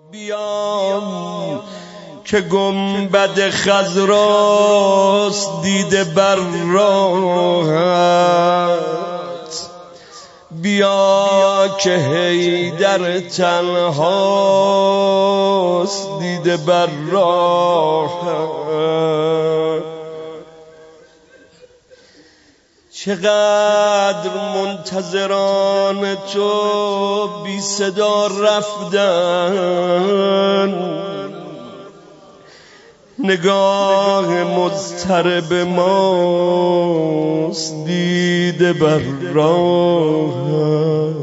بیام که گنبد خضراست دیده بر راهت، بیا که حیدر تنهاست دیده بر راهت. چقدر منتظران تو بی صدا رفتن، نگاه مضطرب ماست دیده بر راهت.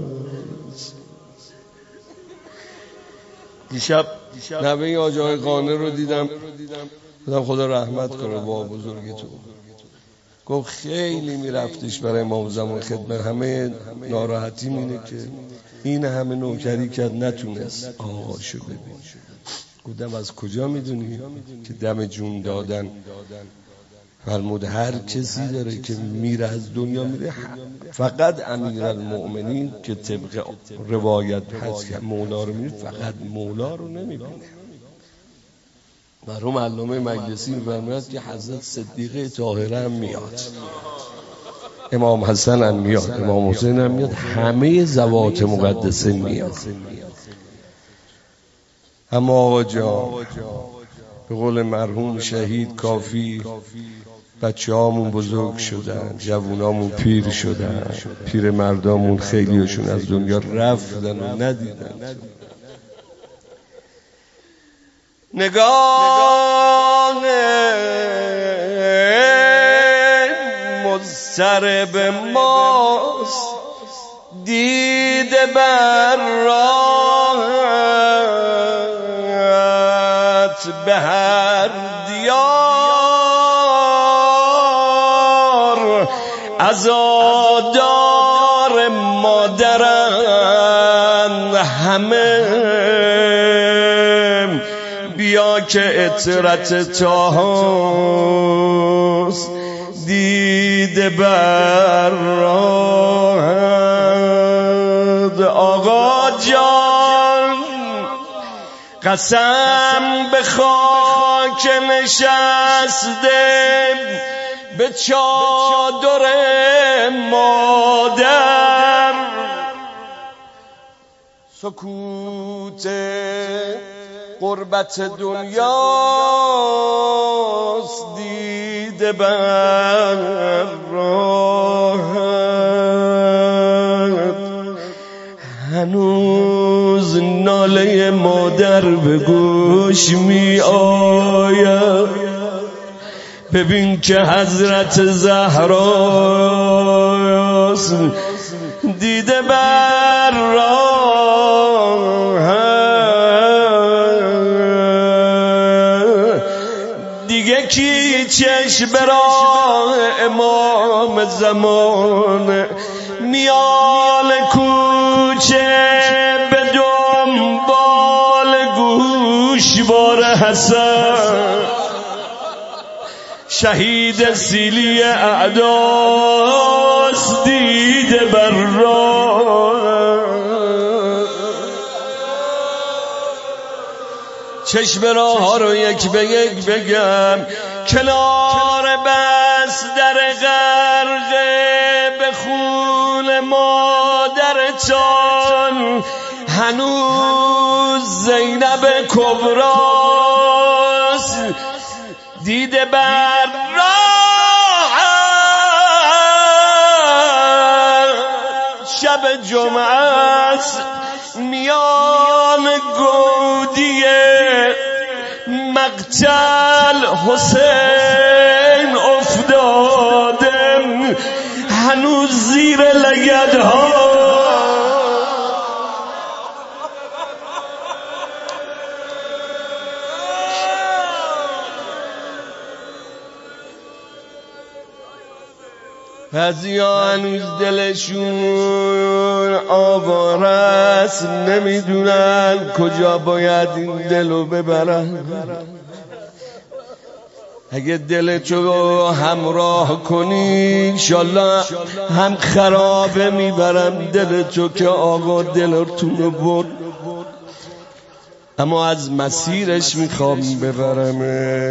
دیشب نوه حاج آقای قانع رو دیدم، خدا رحمت کنه با بزرگ تو. گفت خیلی میرفتش برای امام زمان خدمت، همه ناراحتی اینه که این همه نوکری کرد نتونست آقاشو ببین. گفتم از کجا میدونی که دم جون دادن؟ فرمود هر کسی داره که میره از دنیا میره، فقط امیرالمؤمنین که طبق روایت هست که مولا رو میره، فقط مولا رو نمیبینه. مرحوم علامه مجلسی میفرماید که حضرت صدیقه طاهره هم میاد، امام حسن هم میاد، امام حسین هم میاد، همه زوات مقدسه میاد. اما آقا جان، به قول مرحوم شهید کافی، بچه هامون بزرگ شدن، جوونامون پیر شدن، پیر مردامون خیلیشون از دنیا رفتن و ندیدن. نگاه مضطرب ماست دیده بر راهت، به هر دیار عزادار مادرند همه، بیا که عطرت طاهاست دیده بر راهت. آقا جان قسم به خاک نشسته به چادر مادر، سکوت غربت دنیاست دیده بر راهت. هنوز ناله مادر به گوش می آید، ببین که حضرت زهراست دیده بر راهت. دیگه کی چشم به راه امام زمان، میال کوچه به دنبال گوشوار حسن، شهید سیلی اعداست دیده بر راه. چشم راه ها رو یک به یک بگم، کنار بس در غرقه به خون مادرتان، هنوز زینب کبراست دیده بر راه. شب جمعه است میان گودی مقتل حسین افتادم، هنوز زیر لگدها بعضیا هنوز دلشون آواره است، نمیدونن کجا باید این دلو ببرن. اگه دلتو همراه کنی انشالله هم خرابه میبرم دلتو که آقا دلتونو برد. اما از مسیرش میخوام ببرم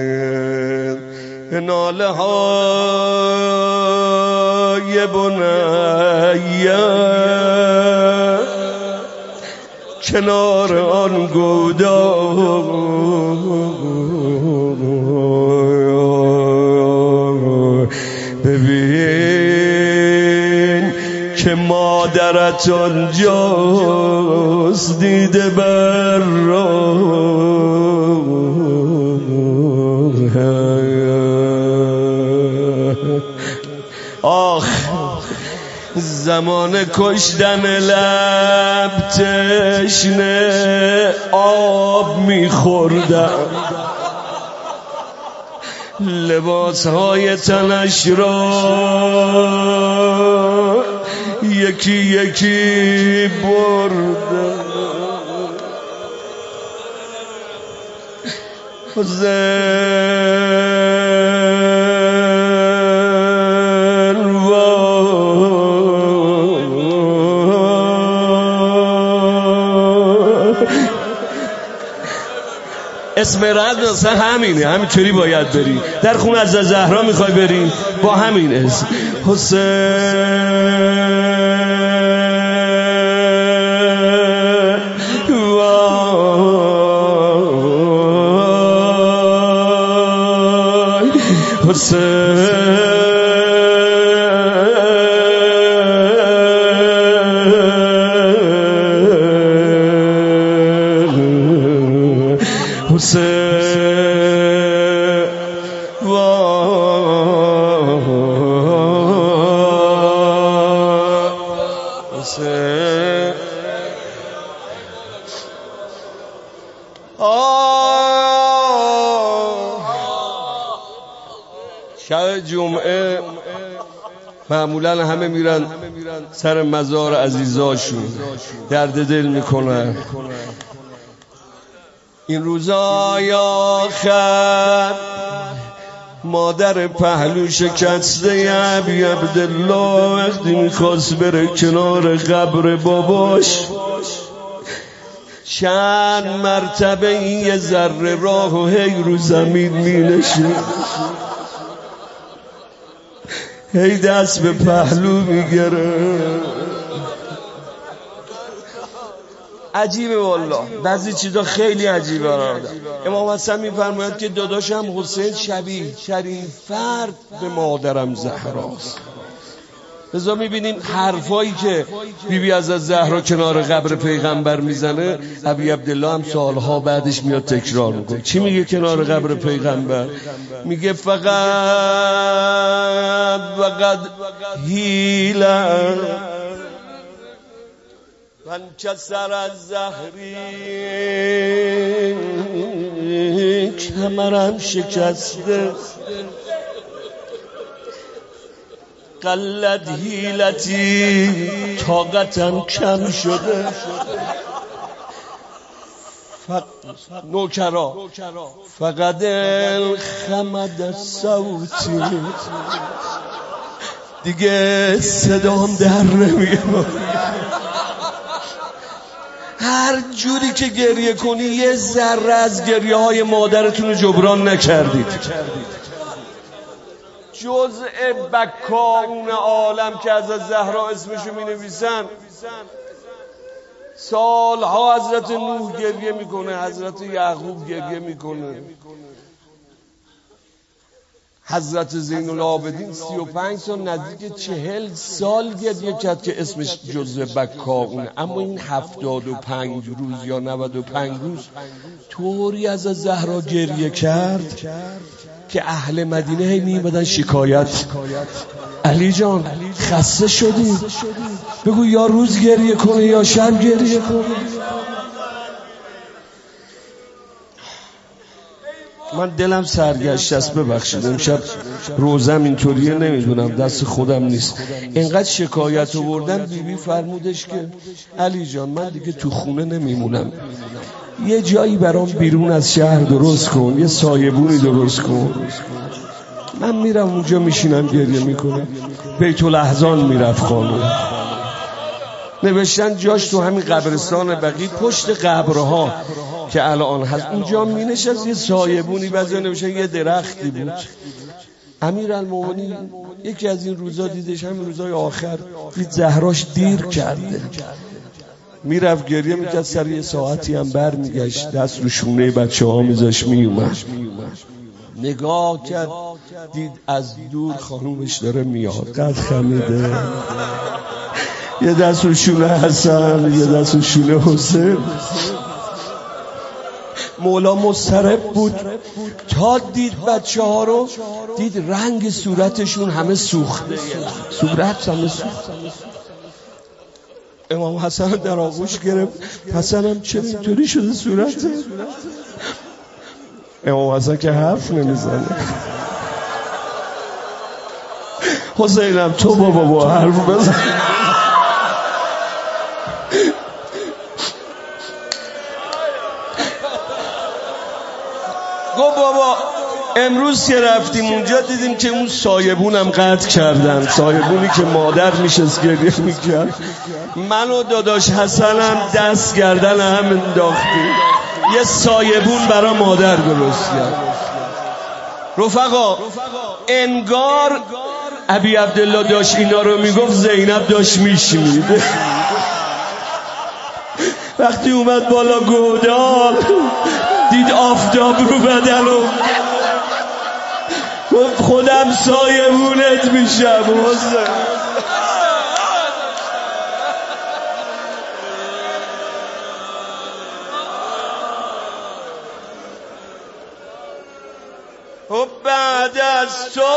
ناله های بنیه کنار آن گودال ببین که مادرت آنجاست دیده بر آخ زمان کشتن لب تشنه آب میخوردم لباسهای تنش را یکی یکی بردم اسم رد مثلا همینه، همینطوری باید بری. در خونه از زهرا میخوای بری با همین اسم شب جمعه معمولا همه میرن سر مزار عزیزاشون درد دل میکنن. این روزای آخر مادر پهلو شکسته ابی عبدالله وقتی میخواست بره کنار قبر باباش چند مرتبه این یه ذره راه و هی رو زمین مینشین، هی دست به پهلو میگره. عجیبه والله، بعضی چیزا خیلی عجیبه. امام حسن میفرماید که داداشم حسین شبیه ترین فرد به مادرم زهراست. لذا میبینیم حرفایی که بیبی از زهرا کنار قبر پیغمبر میزنه ابی عبدالله هم سالها بعدش میاد تکرار میکنه. چی میگه کنار قبر پیغمبر؟ میگه فقط هیله من کسر از زهری کمرم شکسته قلت هیلتی طاقتم کم شده. نوکرا فقط الخمد صوتی دیگه صدام در نمیاد. هر جوری که گریه کنی یه ذره از گریه های مادرتون رو جبران نکردید. جزء بکاون عالم که از زهرا اسمشو می نویسن سالها حضرت نوح گریه میکنه، حضرت یعقوب گریه میکنه، حضرت زین العابدین 35 سال نزدیک 40 سال گریه کرد که اسمش جزء بکاونه. اما این 75 روز یا 95 روز طوری از زهرا گریه کرد که اهل مدینه هی میمدن شکایت، علی جان خسته شدی؟ بگو یا روز گریه کنه یا شب گریه کنه. من دلم سرگشته است، ببخشید امشب روزم اینطوریه، نمیدونم دست خودم نیست. اینقدر شکایت آوردم بیبی فرمودش که علی جان من دیگه تو خونه نمیمونم، یه جایی برام بیرون از شهر درست کن، یه سایبونی درست کن. من میرم اونجا میشینم گریه میکنم. بیت الاحزان میرفت خانم، نوشتن جاش تو همین قبرستان بقیع پشت قبرها که الان هست اونجا می نشست، یه سایبونی بعضی نمیشه یه درختی بود. امیرالمومنین یکی از این روزا دیدش، همین روزای آخر دید زهراش دیر کرده، میرفت گریه میکرد، سر یه ساعتی هم بر میگشت، دست رو شونه بچه ها میذاش میومد، نگاه کرد دید از دور خانومش داره میاد، قد خمیده، یه دست رو شونه حسن، یه دست رو شونه حسین. مولا مضطرب بود تا دید بچه ها رو، دید رنگ صورتشون همه سوخته، صورت همه سوخته. امام حسن در آغوش گرفت، حسنم چرا اینطوری شده صورته؟ امام حسن که حرف نمیزنه. حسینم تو بابا حرف بزن. گفت بابا امروز که رفتیم اونجا دیدیم که اون سایبونم قطع کردن، سایبونی که مادر میشست گریه میکرد، من و داداش حسنم دست گردن هم انداختیم، یه سایبون برا مادر درست کرد. رفقا انگار ابی عبدالله داشت اینا رو میگفت، زینب داشت میشنید. وقتی اومد بالا گودال دید آفتاب رو بدنو، گفت خودم سایبونت میشم حسین. و بعد از تو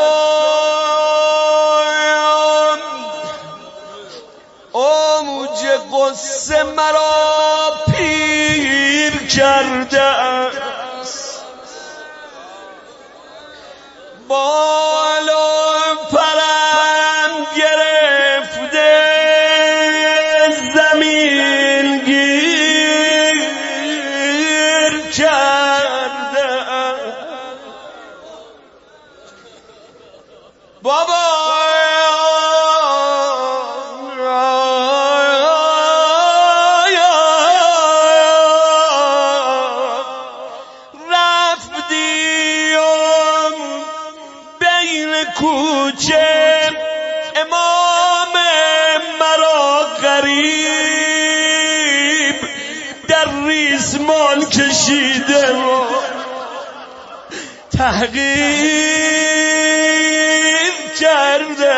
موج قصه مرا پیر کرده است، بالا پرم گرفته زمین گیر کرده بابا. کوچه امام مرا غریب در ریسمان کشیده و تحقیر کرده.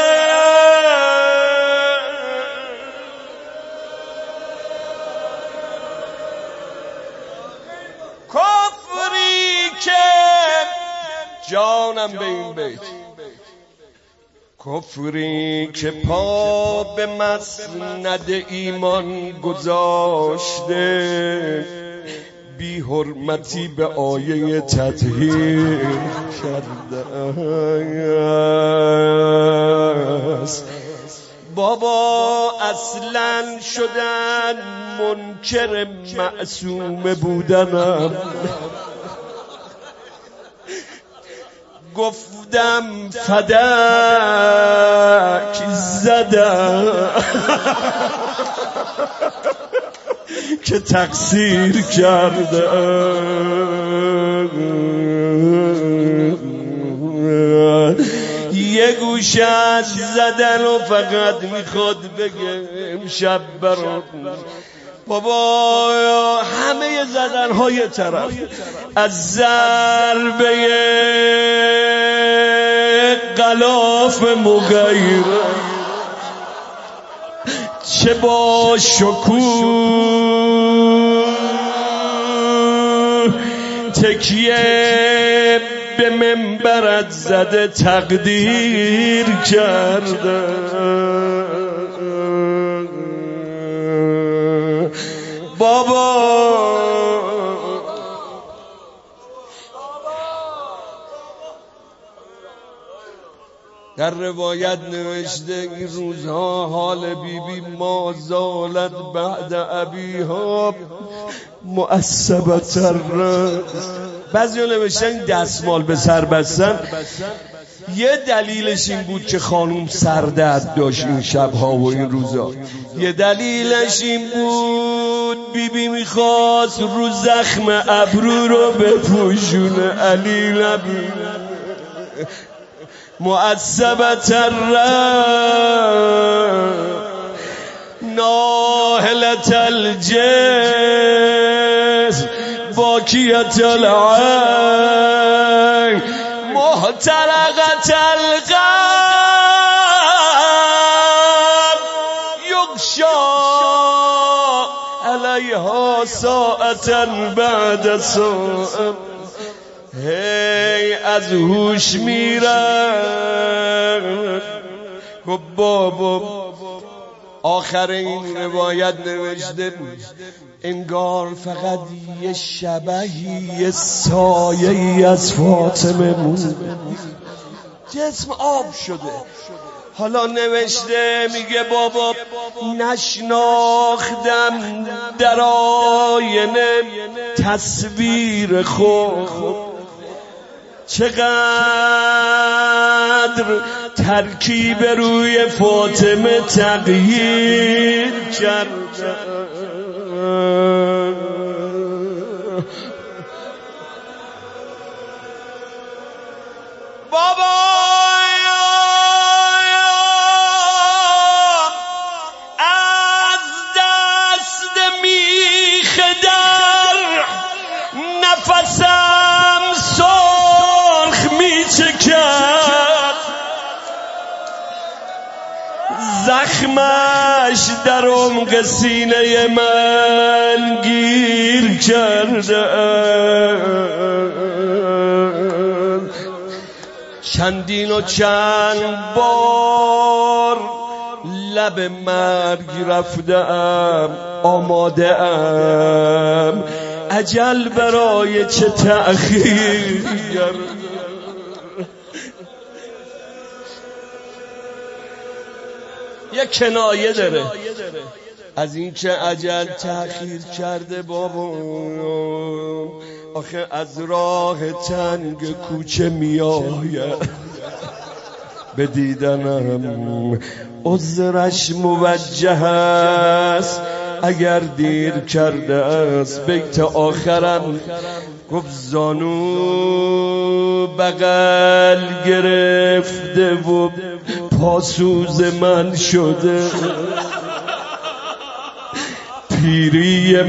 کفری که جانم به این بیت، کفری که پا به مسند ایمان گذاشته، بی حرمتی به آیه تطهیر کرده است. بابا اصلا شدن منکر معصوم بودنم، گفتم فدک زدم که تقصیر کرده. یه گوشت زدن و فقط میخواد بگم شب برات بابا، همه زدن های طرف از ضربه غلاف مغیر، چه با شکوه تکیه به منبرت زده تقدیر کرده. بابا در روایت نوشته این روزها حال بیبی ما زالت بعد ابیها مؤسبت الرأس. بعضی ها نوشتن دستمال به سر بستن، یه دلیلش این بود که خانوم سردرد داشت این شبها و این روزا. یه دلیلش این بود بیبی میخواست رو زخم ابرو رو بپوشونه. علی لبی معصبت الرب ناهلت الجسم باکیت العین محترقت القلب یغشا علیها ساعتا بعد ساعه. هی از هوش میرم. خب بابا آخر این روایت نوشته انگار فقط یه شبهی یه سایه‌ای از فاطمه مونده، جسم آب شده. حالا نوشته میگه بابا نشناختم در آینه تصویر خود چقدر ترکیب روی فاطمه تغییر کرد. بابا از دست میخ در نفسم سرخ میچکد، زخمش در عمق سینه من گیر کرده. چندین و چند بار لب مرگ رفتم، آماده ام اجل برای چه تأخیر. یه کنایه داره از این که اجل تأخیر کرده. بابا آخه از راه تنگ کوچه میآید به دیدنم، عذرش موجه است اگر دیر کرده است. بیت آخرم گفت زانو بغل گرفته و پاسوز من شده، پیری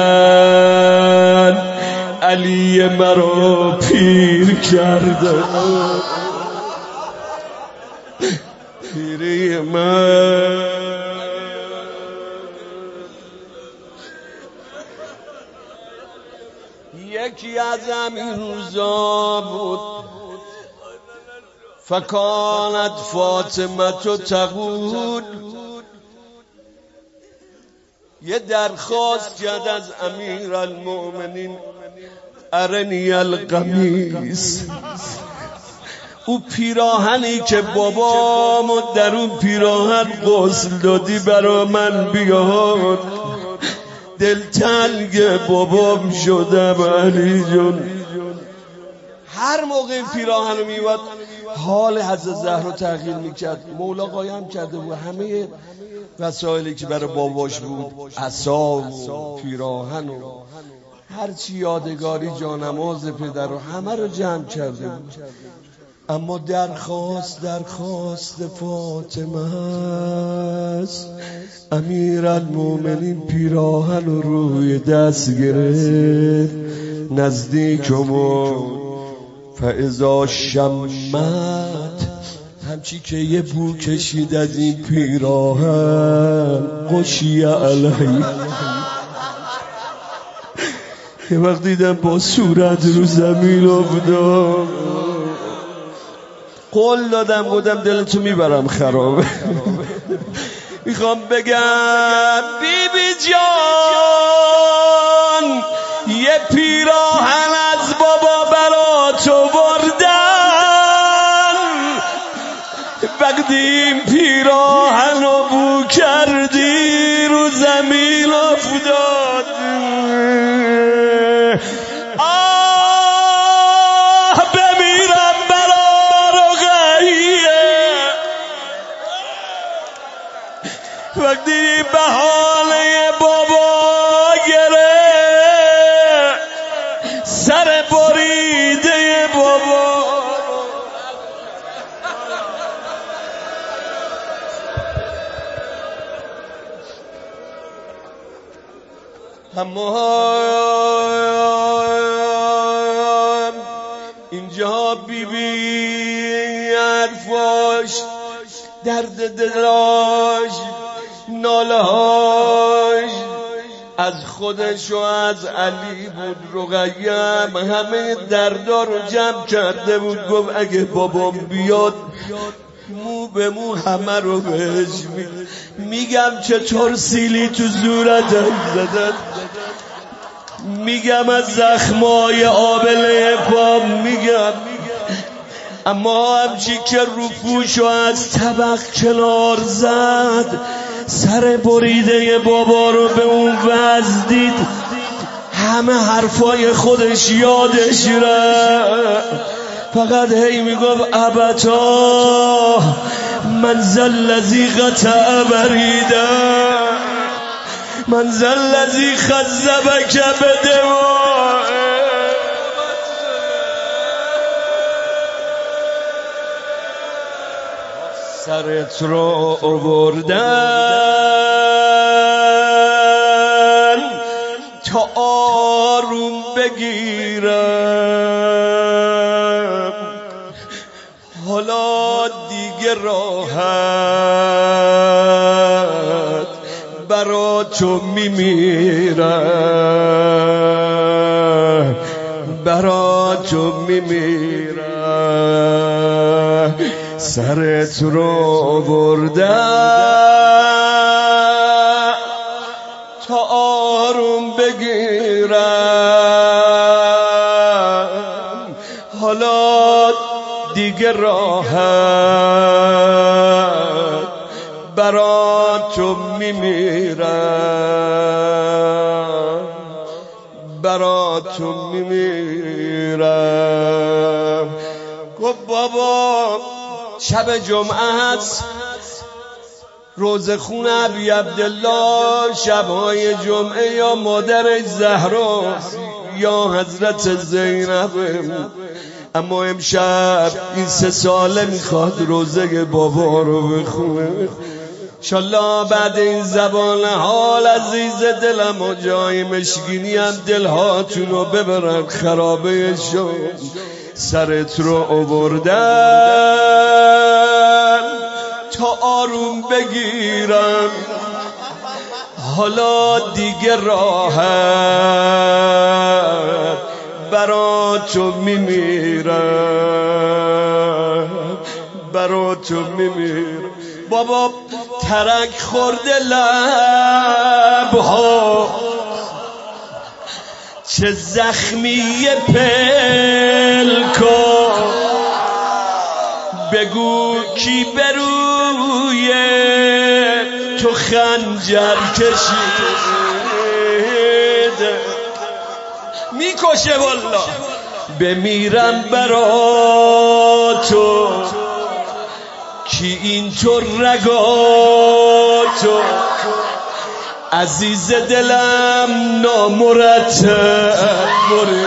من علی مرا پیر کرده، پیری من. یکی از همین روزا بود فکانت فاطمه تقول، یه درخواست کرد از امیرالمؤمنین ارنی القمیص. او پیراهنی که بابامو در اون پیراهن غسل دادی برا من بیار، دلتنگ بابام شدم علی جون. هر موقع این پیراهن رو میواد حال حضرت زهرا تغییر میکرد. مولا قایم کرده بود همه وسایلی که برای باباش بود، عصا و پیراهن و هرچی یادگاری جانماز پدر رو همه رو جمع کرده بود. اما درخواست فاطمه است. امیرالمؤمنین پیراهن رو روی دست گرفت، نزدیکمون فاذا شمت، همچی که یه بو کشید از این پیراهن، قشی علیه. یه وقت دیدم با صورت رو زمین افتاد، قول دادم گفتم دلتو میبرم خرابه. میخوام بگم بیبی جان یه پیراهن از بابا برا تو بردن، وقتی این پیراهن رو بو کردی رو زمین افتاد. آه بمیرم برا رخت اما اینجا بیبی حرفاش، درد دلاش، نالهاش از خودش و از علی بود. رقیم همه دردا رو جمع کرده بود، گفت اگه بابام بیاد مو به مو همه رو بهش میگم چطور سیلی تو صورتم زدن، میگم از زخمای آبله پام میگم، اما همچی که رو پوشو از طبق کنار زد، سر بریده بابا رو به اون وز دید، همه حرفای خودش یادش رفت، فقط هی میگفت ابتا من ذلذی قطع بریده، من ذلذی خذبک بدماء، سرت رو آوردن تا آروم بگیرم، حالا دیگه راحت برا تو میمیرم، برا تو میمیرم، سرت رو آوردن تا آروم بگیرم، حالا دیگه راحت برا تو میمیرم، برا تو میمیرم. گفت بابا شب جمعه هست، روزه خون ابی عبدالله، شبهای جمعه یا مادر زهرا یا حضرت زینب، اما امشب این 3 ساله میخواد روزه بابا رو بخونه. انشالله بعد این زبان حال عزیز دلم و جای مشکینی هم دلهاتون رو ببرن خرابه شو، سرت رو آوردن تا آروم بگیرم، حالا دیگه راحت برا تو میمیرم، برا تو میمیرم. بابا ترک خورده لبها، چه زخمی پلکا، بگو کی بروی تو خنجر کشیده، میکشه والله، بمیرم برا تو کی اینطور رگاتو، عزیز دلم نامرتب بره.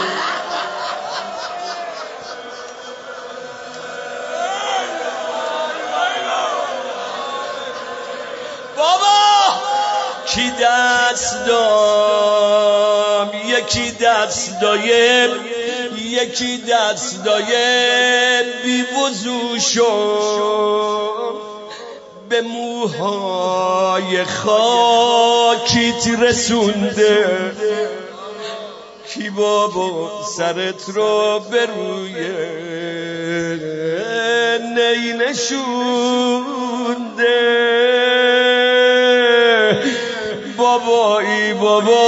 بابا کی دست دام، یکی دست دایم، یکی دست دایم بی وضو شو، به موهای خاکیت رسونده، کی بابا سرت رو به روی نی نشونده، بابایی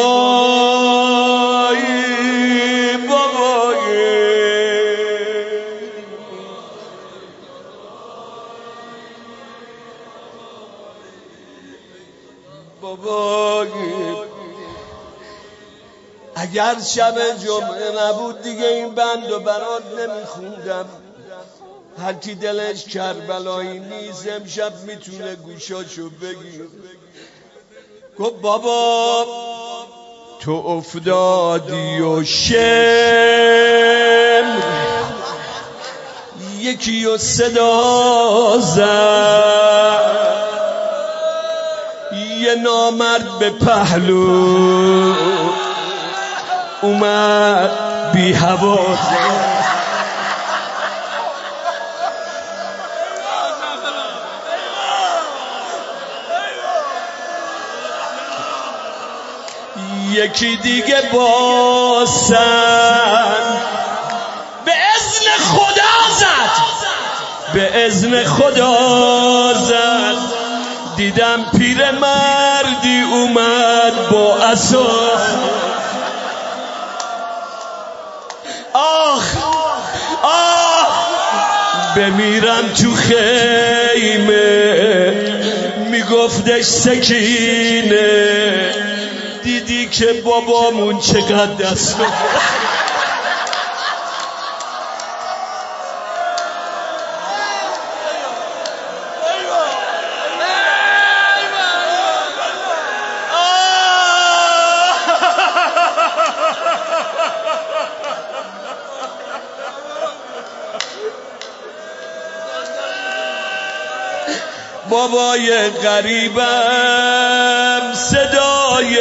بابایی بابایی. اگر شب جمعه نبود دیگه این بند و برات نمیخوندم. هر کی دلش کربلایی نیست امشب میتونه گوشاشو بگیر. گفت بابا تو افتادی و شم یکی و صدا زد، یه نامرد به پهلو اومد بی هوا، یکی دیگه باسن به اذن خدا زد، به اذن خدا زد. دیدم پیرمردی اومد با عصا، آخ آخ بمیرم تو خیمه، میگفتش سکینه، دیدی که بابامون چقدر دست رو بابای غریبم صدای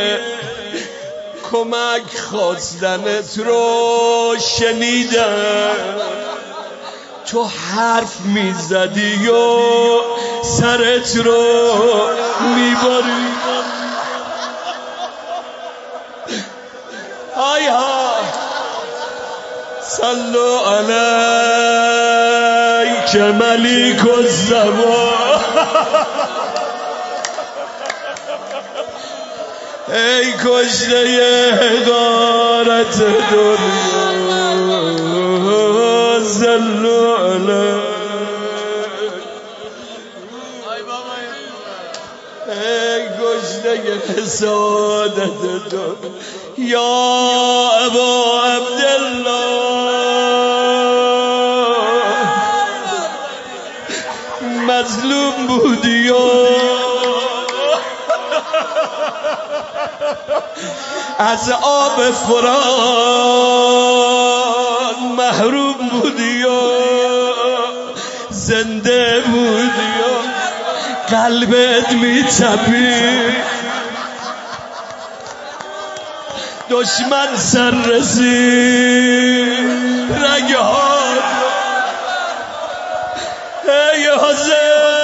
کمک خواستنت رو شنیدم، تو حرف میزدی و سرت رو میبری. های ها صلو علیک ملیک الزمان. ای کشته حقارت دنیا صلو علیک، ای کشته حسادت دنیا یا ابا عبدالله، مظلوم بودی و از آب فرات محروم بودی و زنده بودی و قلبت میتپید، دشمن سر رسید رگهات. ای حسین